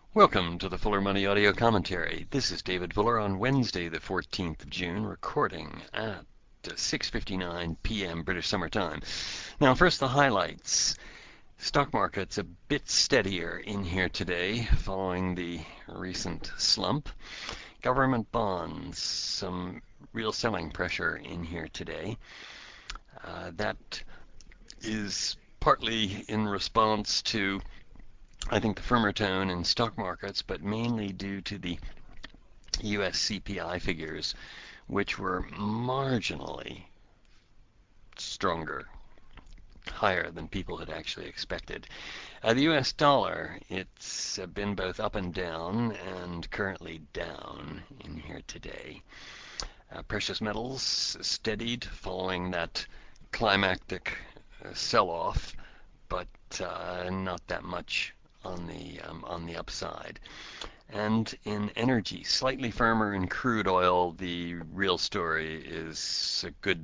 Welcome to the Fuller Money Audio Commentary. This is David Fuller on Wednesday, the 14th of June, recording at 6:59 p.m. British Summer Time. Now, first the highlights. Stock market's a bit steadier in here today following the recent slump. Government bonds, some real selling pressure in here today. That is partly in response to, I think, the firmer tone in stock markets, but mainly due to the U.S. CPI figures, which were marginally stronger, higher than people had actually expected. The U.S. dollar, it's been both up and down, and currently down in here today. Precious metals steadied following that climactic sell-off, but not that much on the upside. And in energy, slightly firmer in crude oil. The real story is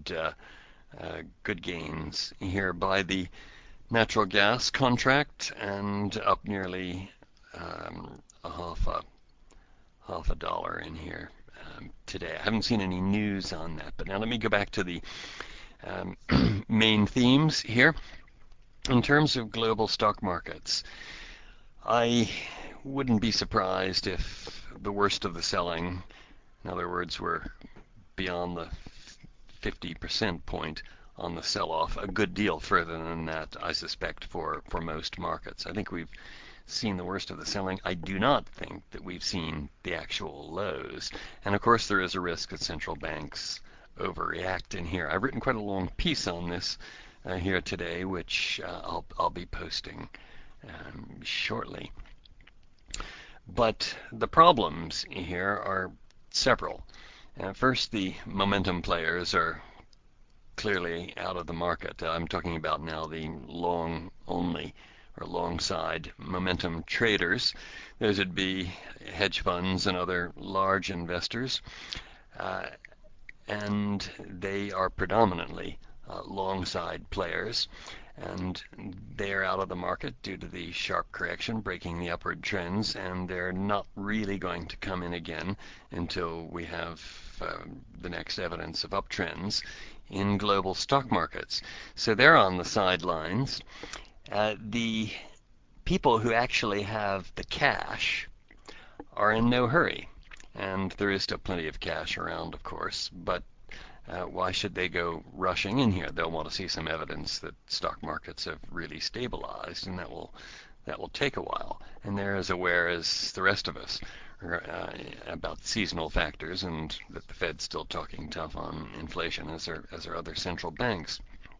good gains here by the natural gas contract, and up nearly a half a dollar in here today. I haven't seen any news on that, but now let me go back to the main themes here. In terms of global stock markets, I wouldn't be surprised if the worst of the selling, in other words, we're beyond the 50% point on the sell-off, a good deal further than that, I suspect, for most markets. I think we've seen the worst of the selling. I do not think that we've seen the actual lows. And of course, there is a risk that central banks overreact in here. I've written quite a long piece on this here today, which I'll be posting shortly. But the problems here are several. First, the momentum players are clearly out of the market. I'm talking about now the long only or long side momentum traders. Those would be hedge funds and other large investors. And they are predominantly long side players, and they're out of the market due to the sharp correction breaking the upward trends, and they're not really going to come in again until we have the next evidence of uptrends in global stock markets. So they're on the sidelines. The people who actually have the cash are in no hurry, and there is still plenty of cash around, of course, but why should they go rushing in here? They'll want to see some evidence that stock markets have really stabilized, and that will take a while. And they're as aware as the rest of us about seasonal factors, and that the Fed's still talking tough on inflation, as are other central banks.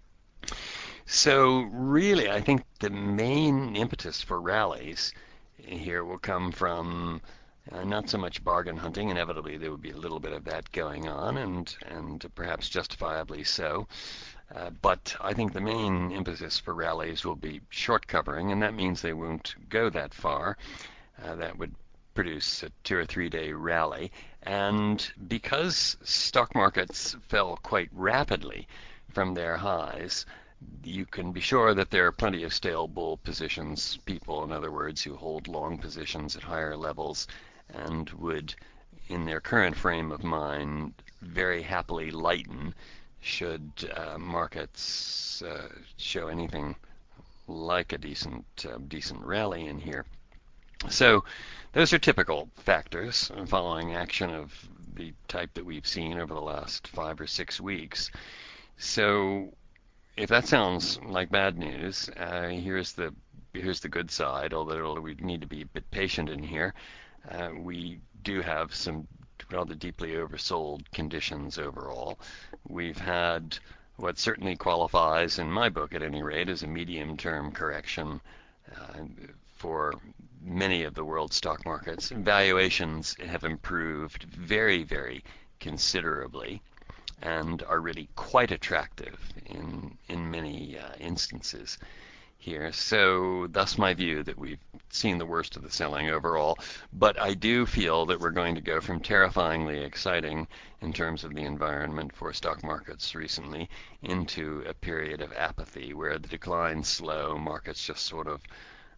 So really, I think the main impetus for rallies here will come from not so much bargain hunting. Inevitably, there would be a little bit of that going on, and perhaps justifiably so. But I think the main impetus for rallies will be short covering, and that means they won't go that far. That would produce a 2 or 3 day rally. And because stock markets fell quite rapidly from their highs, you can be sure that there are plenty of stale bull positions, people, in other words, who hold long positions at higher levels and would, in their current frame of mind, very happily lighten should markets show anything like a decent rally in here. So those are typical factors following action of the type that we've seen over the last 5 or 6 weeks. So if that sounds like bad news, here's the good side, although we need to be a bit patient in here. We do have some rather deeply oversold conditions overall. We've had what certainly qualifies, in my book at any rate, as a medium-term correction for many of the world stock markets. Valuations have improved very, very considerably and are really quite attractive in many instances here. So thus my view that we've seen the worst of the selling overall, but I do feel that we're going to go from terrifyingly exciting in terms of the environment for stock markets recently into a period of apathy where the decline's slow, markets just sort of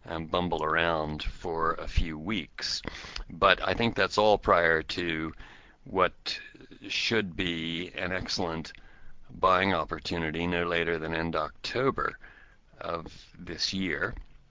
bumble around for a few weeks. But I think that's all prior to what should be an excellent buying opportunity no later than end October of this year.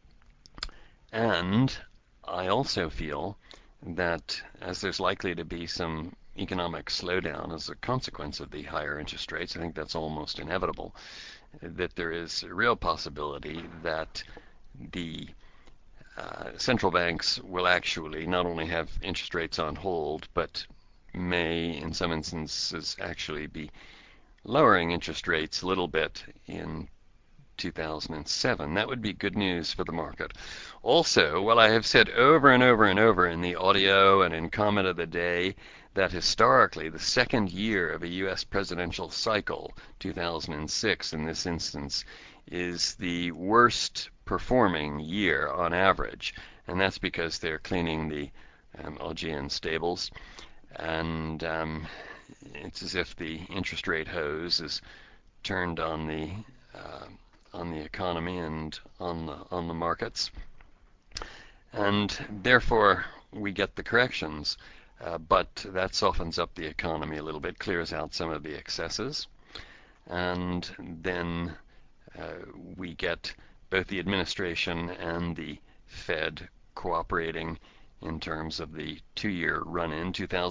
And I also feel that as there's likely to be some economic slowdown as a consequence of the higher interest rates, I think that's almost inevitable, that there is a real possibility that the central banks will actually not only have interest rates on hold, but may, in some instances, actually be lowering interest rates a little bit in 2007. That would be good news for the market. Also, well, I have said over and over and over in the audio and in comment of the day that historically the second year of a U.S. presidential cycle, 2006 in this instance, is the worst performing year on average, and that's because they're cleaning the Augean stables, and it's as if the interest rate hose is turned on the economy and on the markets, and therefore we get the corrections. But that softens up the economy a little bit, clears out some of the excesses, and then we get both the administration and the Fed cooperating in terms of the two-year run-in,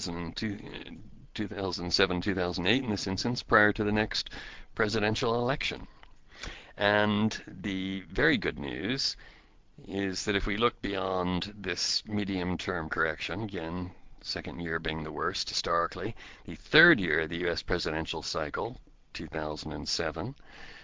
2007, 2008 in this instance, prior to the next presidential election. And the very good news is that if we look beyond this medium-term correction, again, second year being the worst historically, the third year of the U.S. presidential cycle, 2007,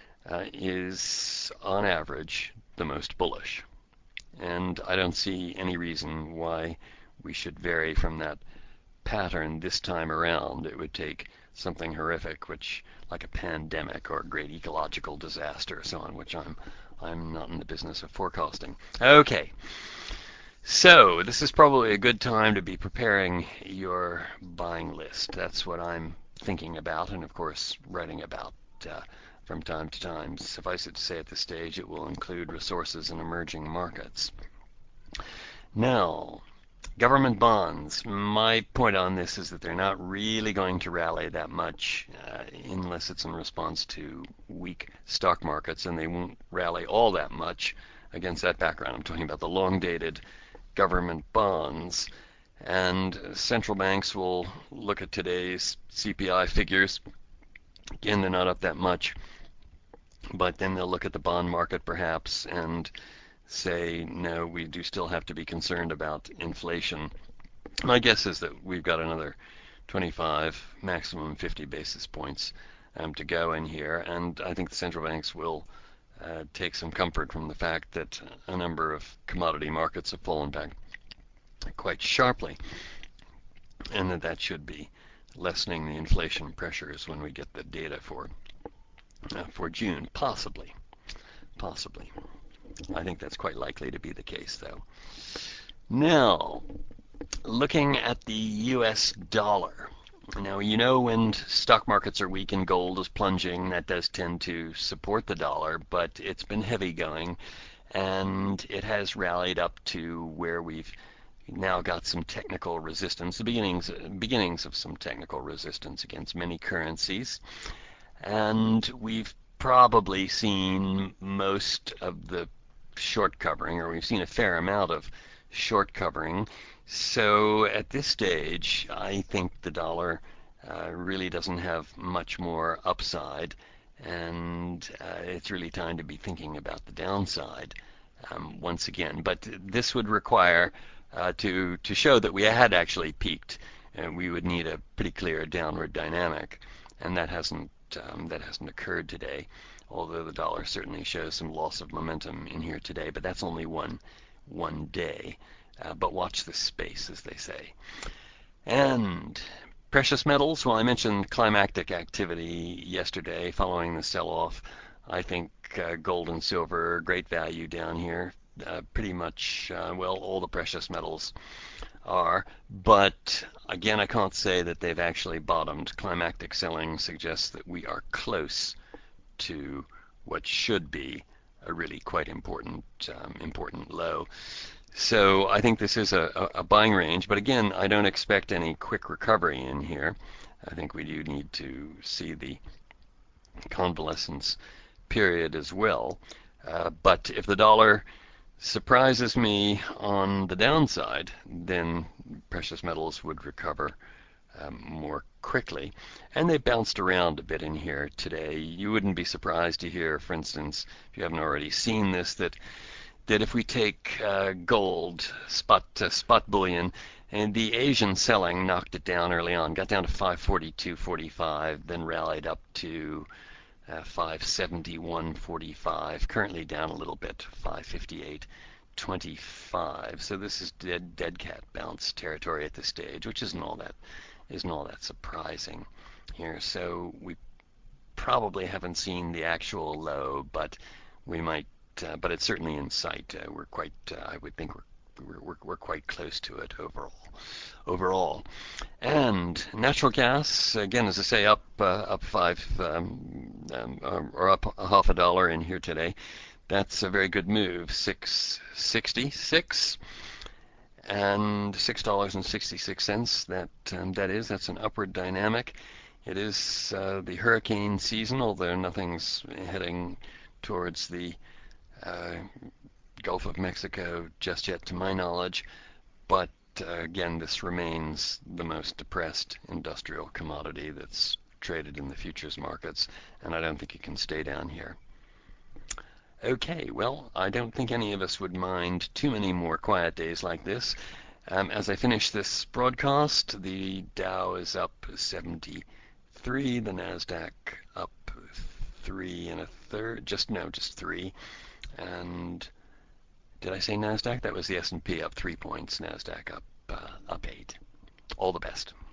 is on average the most bullish. And I don't see any reason why we should vary from that pattern this time around. It would take something horrific, which like a pandemic or a great ecological disaster or so on, which I'm not in the business of forecasting. Okay. So this is probably a good time to be preparing your buying list. That's what I'm thinking about and, of course, writing about from time to time. Suffice it to say at this stage it will include resources in emerging markets. Now, government bonds. My point on this is that they're not really going to rally that much unless it's in response to weak stock markets, and they won't rally all that much against that background. I'm talking about the long-dated government bonds, and central banks will look at today's CPI figures. Again, they're not up that much, but then they'll look at the bond market perhaps and say, no, we do still have to be concerned about inflation. My guess is that we've got another 25, maximum 50 basis points to go in here, and I think the central banks will take some comfort from the fact that a number of commodity markets have fallen back quite sharply, and that should be lessening the inflation pressures when we get the data for June, possibly. I think that's quite likely to be the case, though. Now, looking at the U.S. dollar. Now, you know when stock markets are weak and gold is plunging, that does tend to support the dollar, but it's been heavy going, and it has rallied up to where we've now got some technical resistance, the beginnings of some technical resistance against many currencies, and we've probably seen most of the short covering, or we've seen a fair amount of short covering. So at this stage, I think the dollar really doesn't have much more upside, and it's really time to be thinking about the downside once again. But this would require to show that we had actually peaked, and we would need a pretty clear downward dynamic, and that hasn't occurred today. Although the dollar certainly shows some loss of momentum in here today, but that's only one day. But watch this space, as they say. And precious metals, well, I mentioned climactic activity yesterday following the sell-off. I think gold and silver are great value down here. Pretty much, well, all the precious metals are. But again, I can't say that they've actually bottomed. Climactic selling suggests that we are close to what should be a really quite important low. So I think this is a buying range, but again, I don't expect any quick recovery in here. I think we do need to see the convalescence period as well. But if the dollar surprises me on the downside, then precious metals would recover more quickly. And they bounced around a bit in here today. You wouldn't be surprised to hear, for instance, if you haven't already seen this, that if we take gold, spot bullion, and the Asian selling knocked it down early on, got down to 542.45, then rallied up to 571.45, currently down a little bit, 558.25. So this is dead cat bounce territory at this stage, which isn't all that surprising here. So we probably haven't seen the actual low, but we might. But it's certainly in sight. We're quite. I would think we're quite close to it overall. And natural gas, again, as I say, up five or up $0.50 in here today. That's a very good move. 666 and $6.66. That's an upward dynamic. It is the hurricane season, although nothing's heading towards the Gulf of Mexico just yet, to my knowledge. But again, this remains the most depressed industrial commodity that's traded in the futures markets, and I don't think it can stay down here. Okay, well, I don't think any of us would mind too many more quiet days like this. As I finish this broadcast, the Dow is up 73, the NASDAQ up 3 1/3, just 3. And did I say NASDAQ? That was the S&P up 3 points, NASDAQ up 8. All the best.